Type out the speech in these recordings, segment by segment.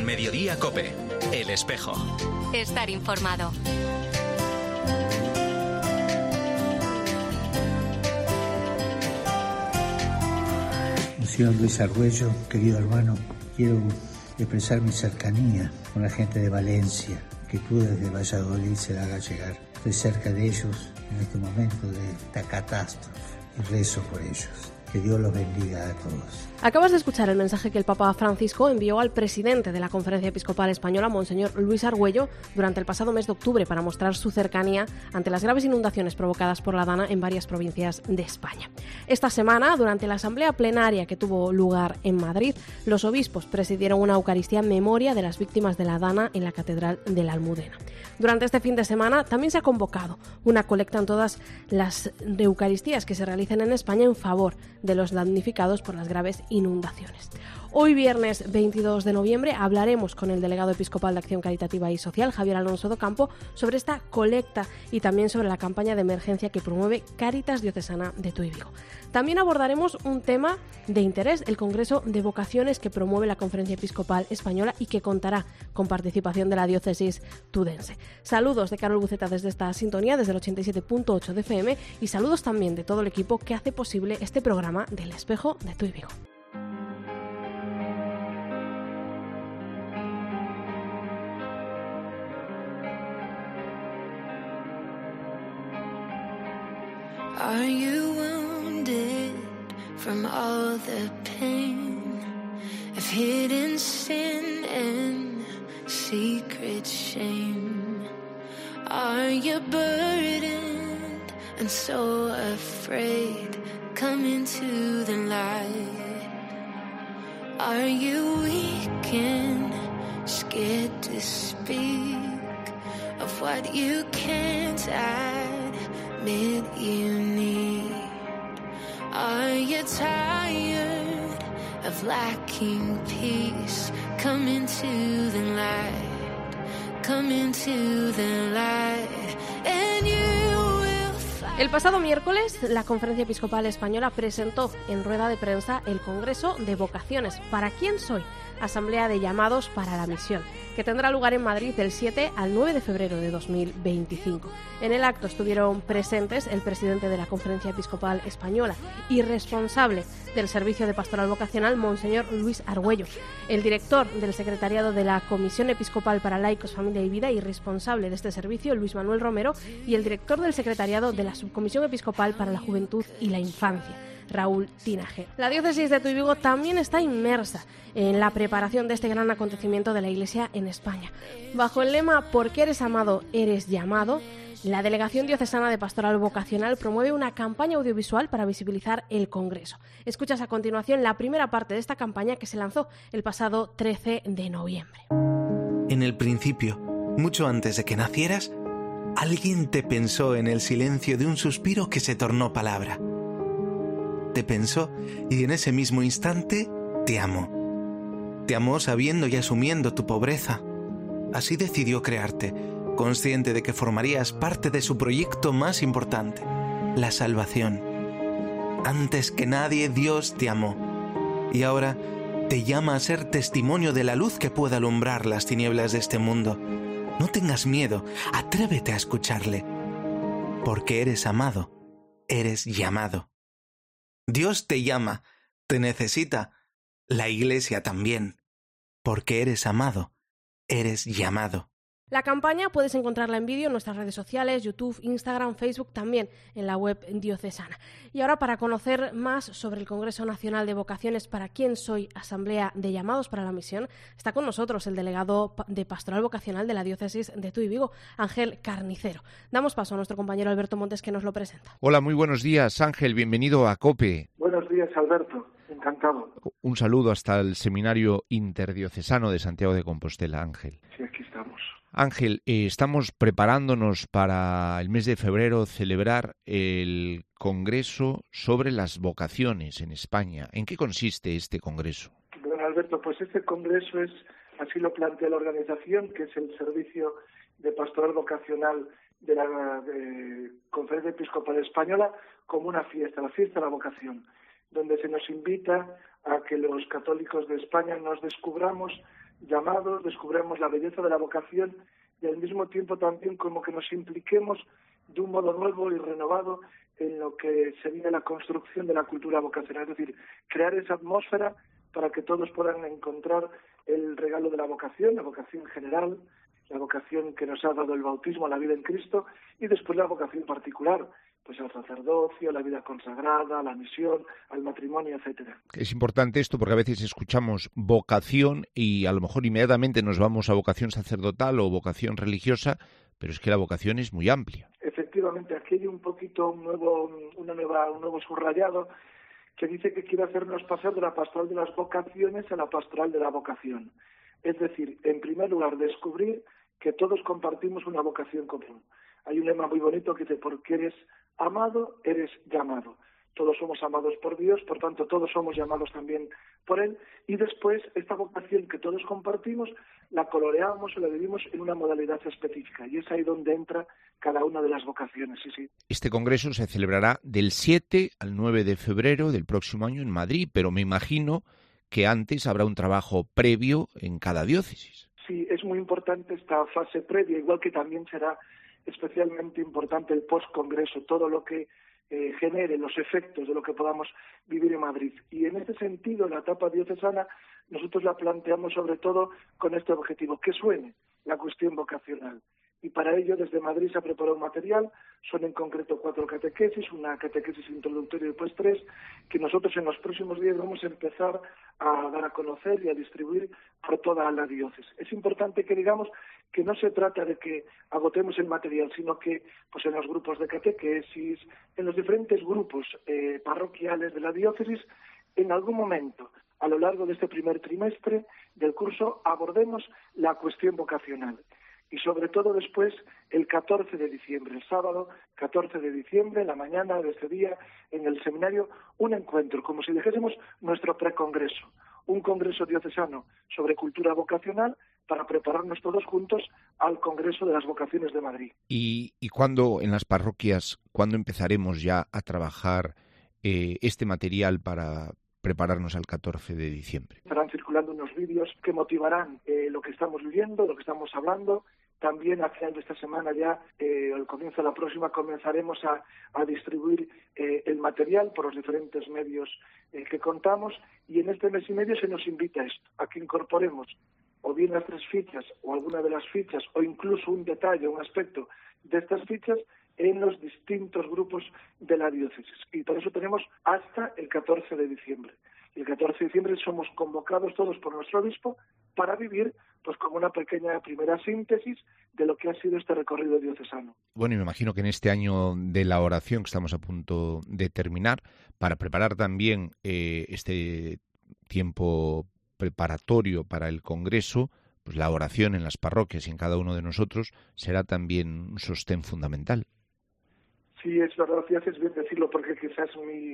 En Mediodía COPE, El Espejo. Estar informado. Señor Luis Argüello, querido hermano, quiero expresar mi cercanía con la gente de Valencia, que tú desde Valladolid se la hagas llegar. Estoy cerca de ellos en este momento de esta catástrofe y rezo por ellos. Que Dios los bendiga a todos. Acabas de escuchar el mensaje que el Papa Francisco envió al presidente de la Conferencia Episcopal Española, Monseñor Luis Argüello, durante el pasado mes de octubre para mostrar su cercanía ante las graves inundaciones provocadas por la Dana en varias provincias de España. Esta semana, durante la asamblea plenaria que tuvo lugar en Madrid, los obispos presidieron una Eucaristía en memoria de las víctimas de la Dana en la Catedral de la Almudena. Durante este fin de semana también se ha convocado una colecta en todas las Eucaristías que se realicen en España en favor de los damnificados por las graves inundaciones. Hoy, viernes 22 de noviembre, hablaremos con el delegado episcopal de Acción Caritativa y Social, Javier Alonso Docampo, sobre esta colecta y también sobre la campaña de emergencia que promueve Cáritas Diocesana de Tuy Vigo. También abordaremos un tema de interés, el Congreso de Vocaciones que promueve la Conferencia Episcopal Española y que contará con participación de la diócesis tudense. Saludos de Carol Buceta desde esta sintonía, desde el 87.8 de FM, y saludos también de todo el equipo que hace posible este programa del Espejo de Tuy Vigo. Are you wounded from all the pain of hidden sin and secret shame? Are you burdened and so afraid? Come into the light. Are you weak and scared to speak of what you can't admit you need? Are you tired of lacking peace? Come into the light. Come into the light. And you will find. El pasado miércoles, la Conferencia Episcopal Española presentó en rueda de prensa el Congreso de Vocaciones. ¿Para quién soy? Asamblea de Llamados para la Misión, que tendrá lugar en Madrid del 7 al 9 de febrero de 2025. En el acto estuvieron presentes el presidente de la Conferencia Episcopal Española y responsable del Servicio de Pastoral Vocacional, Monseñor Luis Argüello, el director del Secretariado de la Comisión Episcopal para Laicos, Familia y Vida y responsable de este servicio, Luis Manuel Romero, y el director del Secretariado de la Subcomisión Episcopal para la Juventud y la Infancia, Raúl Tinaje. La diócesis de Tuy Vigo también está inmersa en la preparación de este gran acontecimiento de la Iglesia en España. Bajo el lema "Porque eres amado, eres llamado", la Delegación Diocesana de Pastoral Vocacional promueve una campaña audiovisual para visibilizar el Congreso. Escuchas a continuación la primera parte de esta campaña que se lanzó el pasado 13 de noviembre. En el principio, mucho antes de que nacieras, alguien te pensó en el silencio de un suspiro que se tornó palabra. Te pensó y en ese mismo instante te amó. Te amó sabiendo y asumiendo tu pobreza. Así decidió crearte, consciente de que formarías parte de su proyecto más importante, la salvación. Antes que nadie, Dios te amó. Y ahora te llama a ser testimonio de la luz que pueda alumbrar las tinieblas de este mundo. No tengas miedo, atrévete a escucharle. Porque eres amado, eres llamado. Dios te llama, te necesita, la Iglesia también. Porque eres amado, eres llamado. La campaña puedes encontrarla en vídeo en nuestras redes sociales, YouTube, Instagram, Facebook, también en la web diocesana. Y ahora, para conocer más sobre el Congreso Nacional de Vocaciones Para Quién Soy, Asamblea de Llamados para la Misión, está con nosotros el delegado de Pastoral Vocacional de la Diócesis de Tuy Vigo, Ángel Carnicero. Damos paso a nuestro compañero Alberto Montes, que nos lo presenta. Hola, muy buenos días, Ángel, bienvenido a COPE. Buenos días, Alberto, encantado. Un saludo hasta el Seminario Interdiocesano de Santiago de Compostela, Ángel. Sí, aquí estamos. Ángel, estamos preparándonos para el mes de febrero celebrar el Congreso sobre las Vocaciones en España. ¿En qué consiste este Congreso? Bueno, Alberto, pues este Congreso es, así lo plantea la organización, que es el Servicio de Pastoral Vocacional de la Conferencia Episcopal Española, como una fiesta, la fiesta de la vocación, donde se nos invita a que los católicos de España nos descubramos llamados, descubramos la belleza de la vocación y al mismo tiempo también como que nos impliquemos de un modo nuevo y renovado en lo que sería la construcción de la cultura vocacional, es decir, crear esa atmósfera para que todos puedan encontrar el regalo de la vocación general, la vocación que nos ha dado el bautismo, la vida en Cristo, y después la vocación particular, pues al sacerdocio, la vida consagrada, la misión, al matrimonio, etcétera. Es importante esto porque a veces escuchamos vocación y a lo mejor inmediatamente nos vamos a vocación sacerdotal o vocación religiosa, pero es que la vocación es muy amplia. Efectivamente, aquí hay un poquito un nuevo subrayado que dice que quiere hacernos pasar de la pastoral de las vocaciones a la pastoral de la vocación. Es decir, en primer lugar, descubrir que todos compartimos una vocación común. Hay un lema muy bonito que dice, porque eres amado, eres llamado. Todos somos amados por Dios, por tanto, todos somos llamados también por Él. Y después, esta vocación que todos compartimos, la coloreamos o la vivimos en una modalidad específica. Y es ahí donde entra cada una de las vocaciones, sí. Este congreso se celebrará del 7 al 9 de febrero del próximo año en Madrid, pero me imagino que antes habrá un trabajo previo en cada diócesis. Sí, es muy importante esta fase previa, igual que también será especialmente importante el post-congreso, todo lo que genere los efectos de lo que podamos vivir en Madrid. Y en este sentido, la etapa diocesana, nosotros la planteamos sobre todo con este objetivo, que suene la cuestión vocacional. Y para ello, desde Madrid se ha preparado un material, son en concreto 4 catequesis, una catequesis introductoria y después 3, que nosotros en los próximos días vamos a empezar a dar a conocer y a distribuir por toda la diócesis. Es importante que digamos que no se trata de que agotemos el material, sino que pues en los grupos de catequesis, en los diferentes grupos parroquiales de la diócesis, en algún momento, a lo largo de este primer trimestre del curso, abordemos la cuestión vocacional. Y sobre todo después, el 14 de diciembre, el sábado 14 de diciembre, en la mañana de este día, en el seminario, un encuentro, como si dijésemos nuestro precongreso, un congreso diocesano sobre cultura vocacional para prepararnos todos juntos al Congreso de las Vocaciones de Madrid. ¿Y cuándo en las parroquias, cuándo empezaremos ya a trabajar este material para prepararnos al 14 de diciembre? Estarán circulando unos vídeos que motivarán lo que estamos viviendo, lo que estamos hablando. También a final de esta semana ya, al comienzo de la próxima, comenzaremos a distribuir el material por los diferentes medios que contamos, y en este mes y medio se nos invita a esto, a que incorporemos o bien las 3 fichas o alguna de las fichas o incluso un detalle, un aspecto de estas fichas en los distintos grupos de la diócesis. Y por eso tenemos hasta el 14 de diciembre. Y el 14 de diciembre somos convocados todos por nuestro obispo para vivir pues como una pequeña primera síntesis de lo que ha sido este recorrido diocesano. Bueno, y me imagino que en este año de la oración que estamos a punto de terminar, para preparar también este tiempo preparatorio para el Congreso, pues la oración en las parroquias y en cada uno de nosotros será también un sostén fundamental. Sí, es verdad, y haces bien decirlo, porque quizás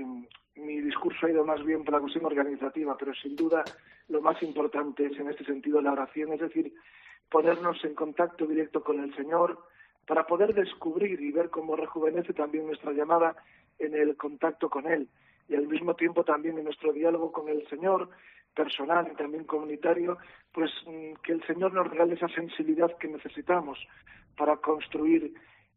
mi discurso ha ido más bien por la cuestión organizativa, pero sin duda lo más importante es en este sentido la oración, es decir, ponernos en contacto directo con el Señor para poder descubrir y ver cómo rejuvenece también nuestra llamada en el contacto con Él, y al mismo tiempo también en nuestro diálogo con el Señor, personal y también comunitario, pues que el Señor nos regale esa sensibilidad que necesitamos para construir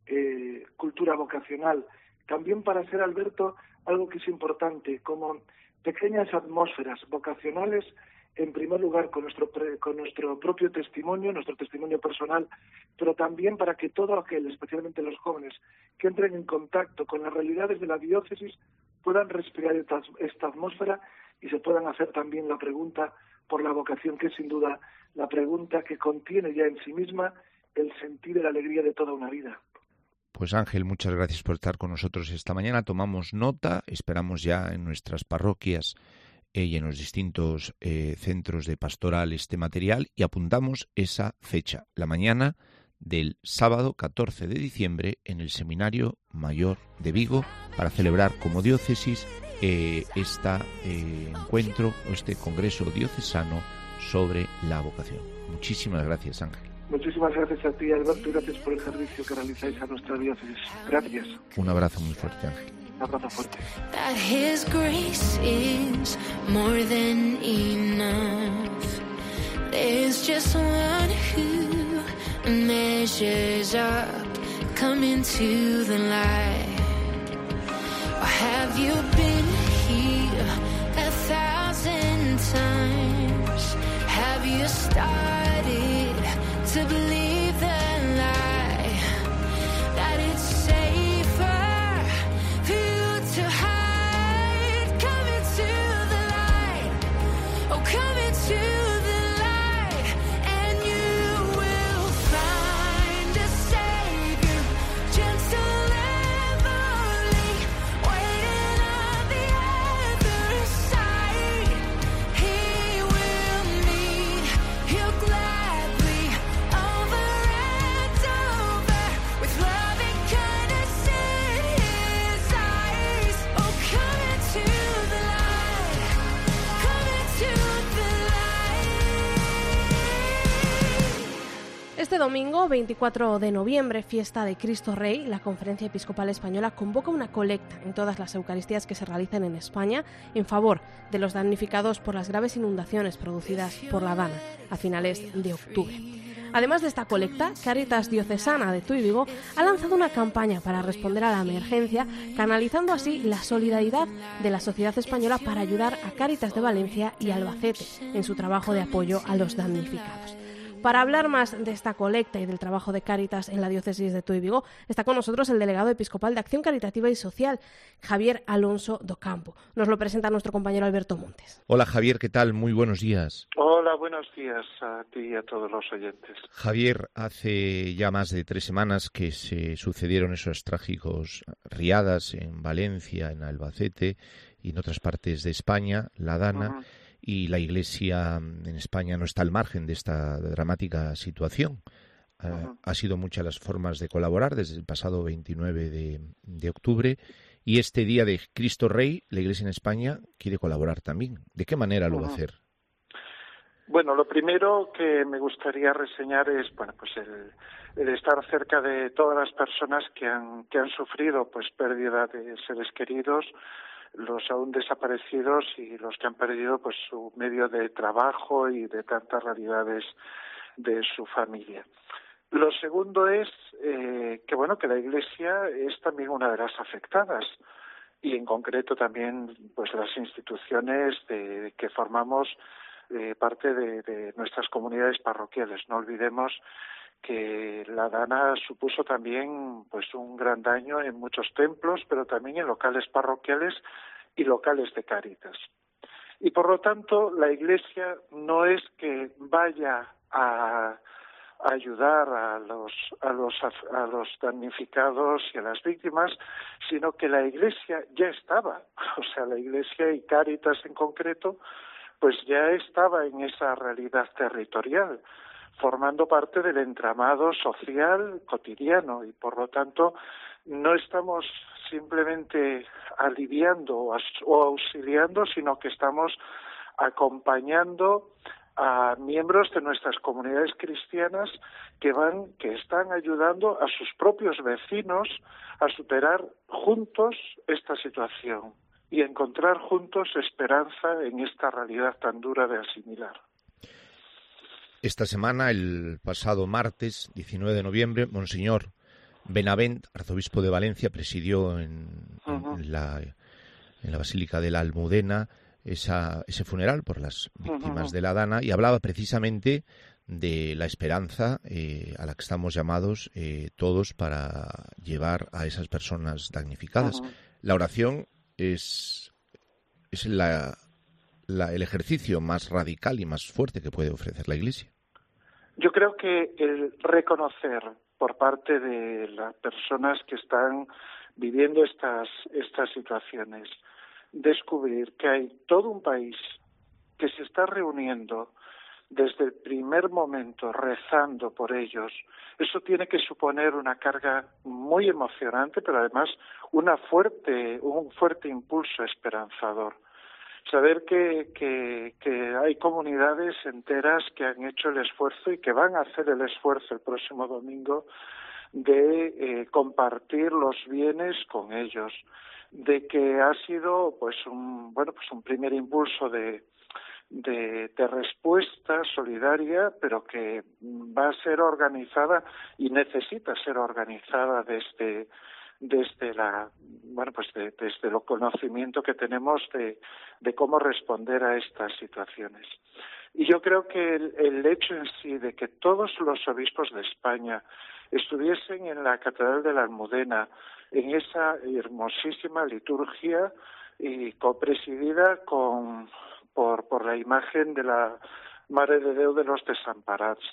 cultura vocacional. También para ser, Alberto, algo que es importante, como pequeñas atmósferas vocacionales, en primer lugar con nuestro propio testimonio, nuestro testimonio personal, pero también para que todo aquel, especialmente los jóvenes, que entren en contacto con las realidades de la diócesis, puedan respirar esta atmósfera y se puedan hacer también la pregunta por la vocación, que es sin duda la pregunta que contiene ya en sí misma el sentir y la alegría de toda una vida. Pues Ángel, muchas gracias por estar con nosotros esta mañana. Tomamos nota, esperamos ya en nuestras parroquias y en los distintos centros de pastoral este material, y apuntamos esa fecha, la mañana del sábado 14 de diciembre en el Seminario Mayor de Vigo, para celebrar como diócesis este encuentro o este congreso diocesano sobre la vocación. Muchísimas gracias, Ángel. Muchísimas gracias a ti, Alberto, y gracias por el servicio que realizáis a nuestra diócesis. Gracias. Un abrazo muy fuerte, Ángel. Un abrazo fuerte. That His grace is more than enough. There's just one who measures up, coming to the light. Or have you been here 1,000 times? Have you started to believe the lie that it's safer for you to hide? Coming to the light, oh, coming to Este domingo, 24 de noviembre, fiesta de Cristo Rey, la Conferencia Episcopal Española convoca una colecta en todas las Eucaristías que se realicen en España en favor de los damnificados por las graves inundaciones producidas por la Dana a finales de octubre. Además de esta colecta, Cáritas Diocesana de Tuy Vigo ha lanzado una campaña para responder a la emergencia, canalizando así la solidaridad de la sociedad española para ayudar a Cáritas de Valencia y Albacete en su trabajo de apoyo a los damnificados. Para hablar más de esta colecta y del trabajo de Cáritas en la diócesis de Tuy Vigo, está con nosotros el delegado episcopal de Acción Caritativa y Social, Javier Alonso Docampo. Nos lo presenta nuestro compañero Alberto Montes. Hola Javier, ¿qué tal? Muy buenos días. Hola, buenos días a ti y a todos los oyentes. Javier, hace ya más de 3 semanas que se sucedieron esos trágicos riadas en Valencia, en Albacete y en otras partes de España, la Dana. Uh-huh. Y la Iglesia en España no está al margen de esta dramática situación. Uh-huh. Ha sido muchas las formas de colaborar desde el pasado 29 de octubre y este día de Cristo Rey, la Iglesia en España quiere colaborar también. ¿De qué manera lo va a hacer? Bueno, lo primero que me gustaría reseñar es, el estar cerca de todas las personas que han sufrido pérdida de seres queridos, los aún desaparecidos y los que han perdido su medio de trabajo y de tantas realidades de su familia. Lo segundo es que la Iglesia es también una de las afectadas y en concreto también las instituciones que formamos parte de nuestras comunidades parroquiales. No olvidemos que la Dana supuso también un gran daño en muchos templos, pero también en locales parroquiales y locales de Cáritas. Y por lo tanto, la Iglesia no es que vaya a ayudar a los damnificados y a las víctimas, sino que la Iglesia ya estaba, la Iglesia y Cáritas en concreto, ya estaba en esa realidad territorial, formando parte del entramado social cotidiano y, por lo tanto, no estamos simplemente aliviando o auxiliando, sino que estamos acompañando a miembros de nuestras comunidades cristianas que están ayudando a sus propios vecinos a superar juntos esta situación y encontrar juntos esperanza en esta realidad tan dura de asimilar. Esta semana, el pasado martes, 19 de noviembre, Monseñor Benavent, arzobispo de Valencia, presidió en la Basílica de la Almudena ese funeral por las víctimas de la Dana y hablaba precisamente de la esperanza a la que estamos llamados todos para llevar a esas personas damnificadas. La oración es el ejercicio más radical y más fuerte que puede ofrecer la Iglesia. Yo creo que el reconocer por parte de las personas que están viviendo estas situaciones, descubrir que hay todo un país que se está reuniendo desde el primer momento rezando por ellos, eso tiene que suponer una carga muy emocionante, pero además un fuerte impulso esperanzador. Saber que hay comunidades enteras que han hecho el esfuerzo y que van a hacer el esfuerzo el próximo domingo de compartir los bienes con ellos, de que ha sido un primer impulso de respuesta solidaria, pero que va a ser organizada y necesita ser organizada desde el conocimiento que tenemos de cómo responder a estas situaciones. Y yo creo que el hecho en sí de que todos los obispos de España estuviesen en la Catedral de la Almudena, en esa hermosísima liturgia y copresidida por la imagen de la Mare de Déu de los Desamparats,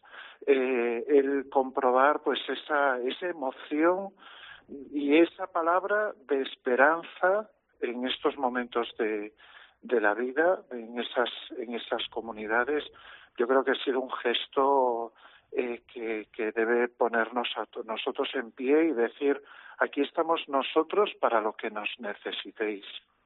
el comprobar pues esa emoción y esa palabra de esperanza en estos momentos de la vida, en esas comunidades, yo creo que ha sido un gesto que debe ponernos a nosotros en pie y decir, aquí estamos nosotros para lo que nos necesitéis.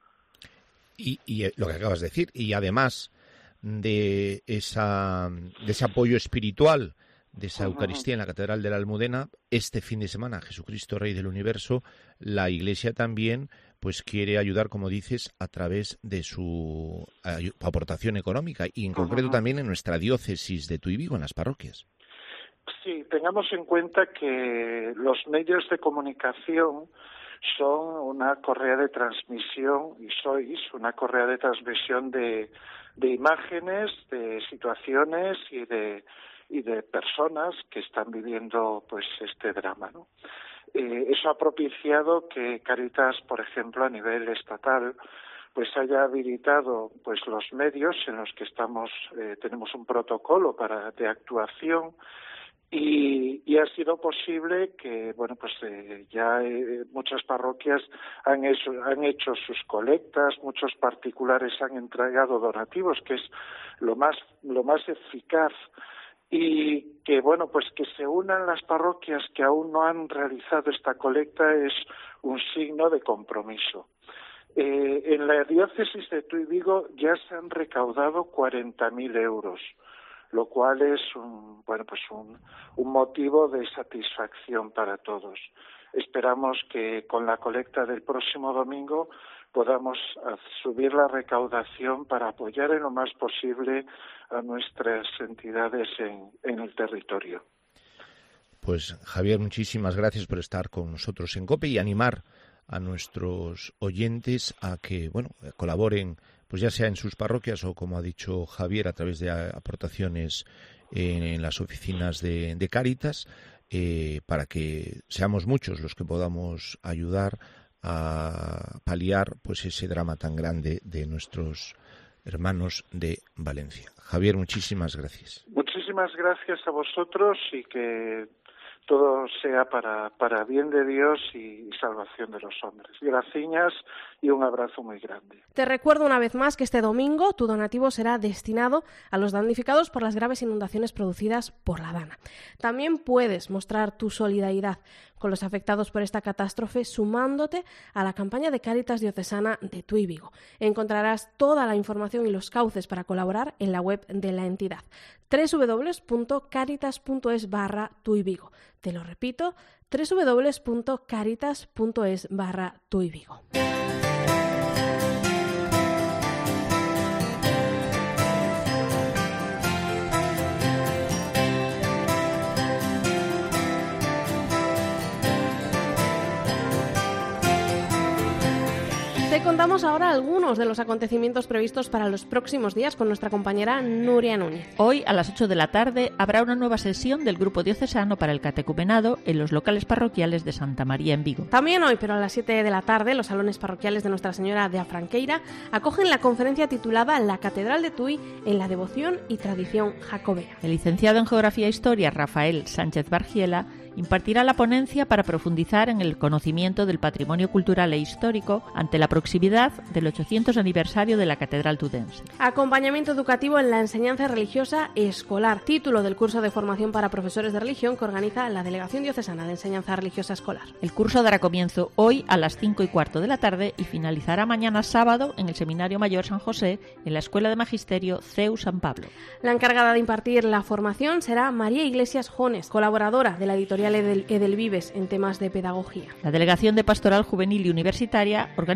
Y lo que acabas de decir, y además de ese apoyo espiritual, de esa Eucaristía en la Catedral de la Almudena, este fin de semana, Jesucristo Rey del Universo, la Iglesia también pues quiere ayudar, como dices, a través de su aportación económica, y en concreto también en nuestra diócesis de Tuy Vigo, en las parroquias. Sí, tengamos en cuenta que los medios de comunicación son una correa de transmisión, y sois una correa de transmisión de imágenes, de situaciones y de personas que están viviendo pues este drama, ¿no? Eso ha propiciado que Cáritas, por ejemplo, a nivel estatal, pues haya habilitado pues los medios en los que tenemos un protocolo de actuación. Y ha sido posible que, ya muchas parroquias han hecho sus colectas, muchos particulares han entregado donativos, que es lo más eficaz, y que, que se unan las parroquias que aún no han realizado esta colecta es un signo de compromiso. En la diócesis de Tuy Vigo ya se han recaudado 40.000 euros. Lo cual es un motivo de satisfacción para todos. Esperamos que con la colecta del próximo domingo podamos subir la recaudación para apoyar en lo más posible a nuestras entidades en el territorio. Pues Javier, muchísimas gracias por estar con nosotros en COPE y animar a nuestros oyentes a que colaboren, pues ya sea en sus parroquias o, como ha dicho Javier, a través de aportaciones en las oficinas de Cáritas, para que seamos muchos los que podamos ayudar a paliar pues ese drama tan grande de nuestros hermanos de Valencia. Javier, muchísimas gracias. Muchísimas gracias a vosotros, y que todo sea para bien de Dios y salvación de los hombres. Gracias y un abrazo muy grande. Te recuerdo una vez más que este domingo tu donativo será destinado a los damnificados por las graves inundaciones producidas por la Dana. También puedes mostrar tu solidaridad con los afectados por esta catástrofe sumándote a la campaña de Cáritas Diocesana de Tuy Vigo. Encontrarás toda la información y los cauces para colaborar en la web de la entidad, www.caritas.es/Tuy Vigo. Te lo repito, www.caritas.es/Tuy Vigo. Te contamos ahora algunos de los acontecimientos previstos para los próximos días con nuestra compañera Nuria Núñez. Hoy a las 8 de la tarde habrá una nueva sesión del Grupo Diocesano para el Catecumenado en los locales parroquiales de Santa María en Vigo. También hoy, pero a las 7 de la tarde, los salones parroquiales de Nuestra Señora de Afranqueira acogen la conferencia titulada La Catedral de Tuy en la devoción y tradición jacobea. El licenciado en Geografía e Historia, Rafael Sánchez Bargiela, impartirá la ponencia para profundizar en el conocimiento del patrimonio cultural e histórico ante la proximidad del 800 aniversario de la Catedral tudense. Acompañamiento educativo en la enseñanza religiosa escolar, título del curso de formación para profesores de religión que organiza la Delegación Diocesana de Enseñanza Religiosa Escolar. El curso dará comienzo hoy a las 5:15 de la tarde y finalizará mañana sábado en el Seminario Mayor San José, en la Escuela de Magisterio CEU San Pablo. La encargada de impartir la formación será María Iglesias Jones, colaboradora de la editorial Edelvives en temas de pedagogía. La Delegación de Pastoral Juvenil y Universitaria organiza ejercicios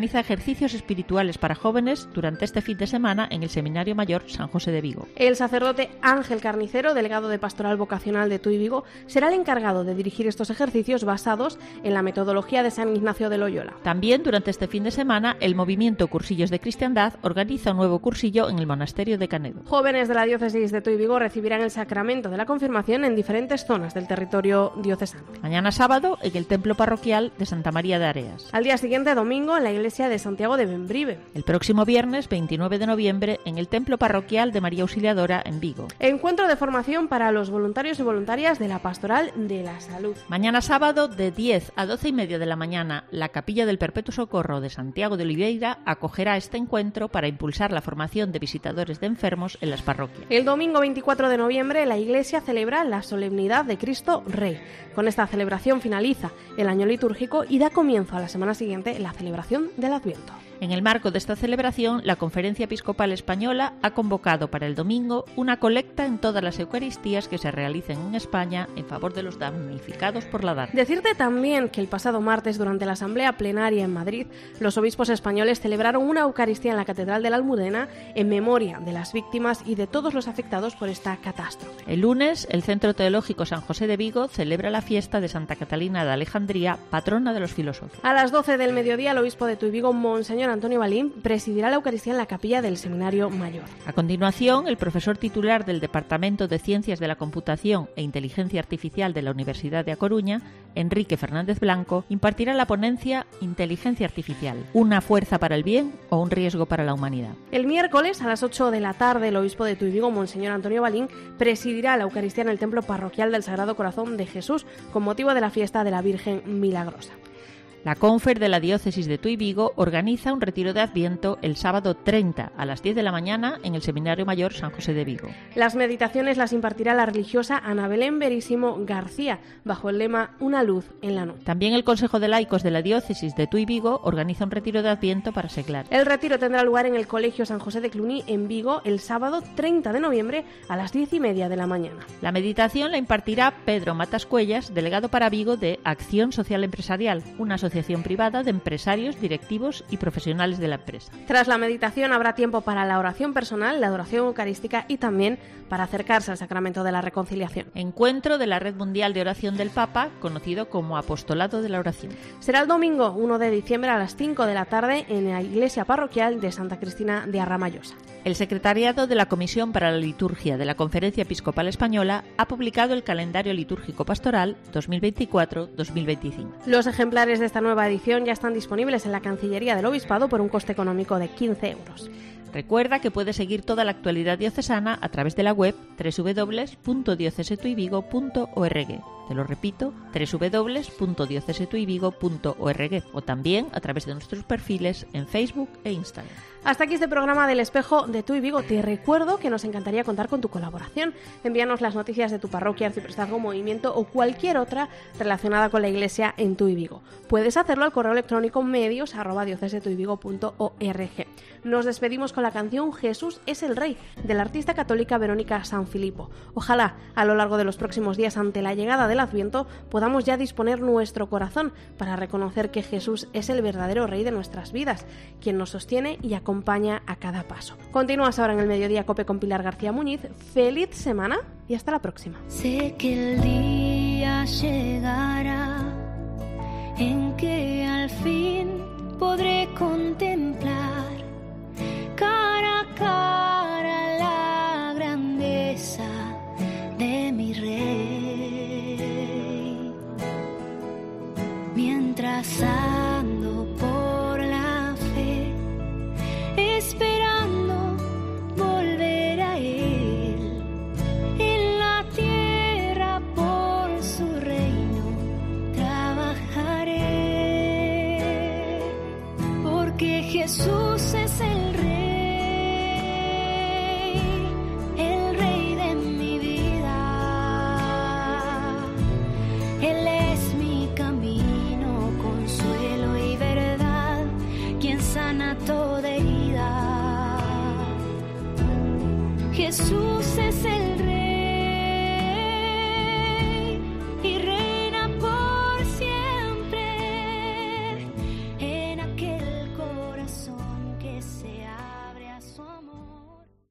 ejercicios espirituales para jóvenes durante este fin de semana en el Seminario Mayor San José de Vigo. El sacerdote Ángel Carnicero, delegado de Pastoral Vocacional de Tuy Vigo, será el encargado de dirigir estos ejercicios basados en la metodología de San Ignacio de Loyola. También durante este fin de semana el movimiento Cursillos de Cristiandad organiza un nuevo cursillo en el monasterio de Canedo. Jóvenes de la diócesis de Tuy Vigo recibirán el sacramento de la confirmación en diferentes zonas del territorio diocesano. Mañana sábado en el templo parroquial de Santa María de Areas. Al día siguiente, domingo, en la iglesia de Santiago de Bembrive. El próximo viernes 29 de noviembre en el templo parroquial de María Auxiliadora en Vigo. Encuentro de formación para los voluntarios y voluntarias de la Pastoral de la Salud. Mañana sábado de 10 a 12 y media de la mañana la Capilla del Perpetuo Socorro de Santiago de Oliveira acogerá este encuentro para impulsar la formación de visitadores de enfermos en las parroquias. El domingo 24 de noviembre la Iglesia celebra la solemnidad de Cristo Rey. Con esta celebración finaliza el año litúrgico y da comienzo a la semana siguiente la celebración del Adviento. En el marco de esta celebración, la Conferencia Episcopal Española ha convocado para el domingo una colecta en todas las Eucaristías que se realicen en España en favor de los damnificados por la DART. Decirte también que el pasado martes, durante la Asamblea Plenaria en Madrid, los obispos españoles celebraron una Eucaristía en la Catedral de la Almudena en memoria de las víctimas y de todos los afectados por esta catástrofe. El lunes, el Centro Teológico San José de Vigo celebra la fiesta de Santa Catalina de Alejandría, patrona de los filósofos. A las 12 del mediodía, el obispo de Tuy Vigo, Monseñor Antonio Balín, presidirá la Eucaristía en la capilla del Seminario Mayor. A continuación, el profesor titular del Departamento de Ciencias de la Computación e Inteligencia Artificial de la Universidad de A Coruña, Enrique Fernández Blanco, impartirá la ponencia Inteligencia Artificial, ¿una fuerza para el bien o un riesgo para la humanidad? El miércoles, a las 8 de la tarde, el obispo de Tuy Vigo, Monseñor Antonio Balín, presidirá la Eucaristía en el Templo Parroquial del Sagrado Corazón de Jesús con motivo de la fiesta de la Virgen Milagrosa. La Confer de la Diócesis de Tuy Vigo organiza un retiro de Adviento el sábado 30 a las 10 de la mañana en el Seminario Mayor San José de Vigo. Las meditaciones las impartirá la religiosa Ana Belén Verísimo García, bajo el lema Una luz en la noche. También el Consejo de Laicos de la Diócesis de Tuy Vigo organiza un retiro de Adviento para seglar. El retiro tendrá lugar en el Colegio San José de Cluny en Vigo el sábado 30 de noviembre a las 10:30 de la mañana. La meditación la impartirá Pedro Matas Cuellas, delegado para Vigo de Acción Social Empresarial, una asociación privada de empresarios, directivos y profesionales de la empresa. Tras la meditación habrá tiempo para la oración personal, la adoración eucarística y también para acercarse al sacramento de la reconciliación. Encuentro de la Red Mundial de Oración del Papa, conocido como Apostolado de la Oración. Será el domingo 1 de diciembre a las 5 de la tarde en la iglesia parroquial de Santa Cristina de Arramayosa. El secretariado de la Comisión para la Liturgia de la Conferencia Episcopal Española ha publicado el calendario litúrgico pastoral 2024-2025. Los ejemplares de esta nueva edición ya están disponibles en la Cancillería del Obispado por un coste económico de 15 euros. Recuerda que puedes seguir toda la actualidad diocesana a través de la web www.diocesetuyvigo.org. Te lo repito, www.diocesetuyvigo.org o también a través de nuestros perfiles en Facebook e Instagram. Hasta aquí este programa del Espejo de Tuy Vigo. Te recuerdo que nos encantaría contar con tu colaboración. Envíanos las noticias de tu parroquia, arciprestazgo, movimiento o cualquier otra relacionada con la Iglesia en Tuy Vigo. Puedes hacerlo al correo electrónico medios@diocesetuyvigo.org. Nos despedimos con la canción Jesús es el Rey, de la artista católica Verónica Sanfilippo. Ojalá a lo largo de los próximos días, ante la llegada del Adviento, podamos ya disponer nuestro corazón para reconocer que Jesús es el verdadero Rey de nuestras vidas, quien nos sostiene y acompaña a cada paso. Continúas ahora en el Mediodía Cope con Pilar García Muñiz. Feliz semana y hasta la próxima. Sé que el día llegará en que al fin podré contemplar cara a cara la grandeza de mi Rey. Mientras ando por la fe, esperando volver a Él, en la tierra por su reino trabajaré, porque Jesús es el Rey. Toda herida, Jesús es el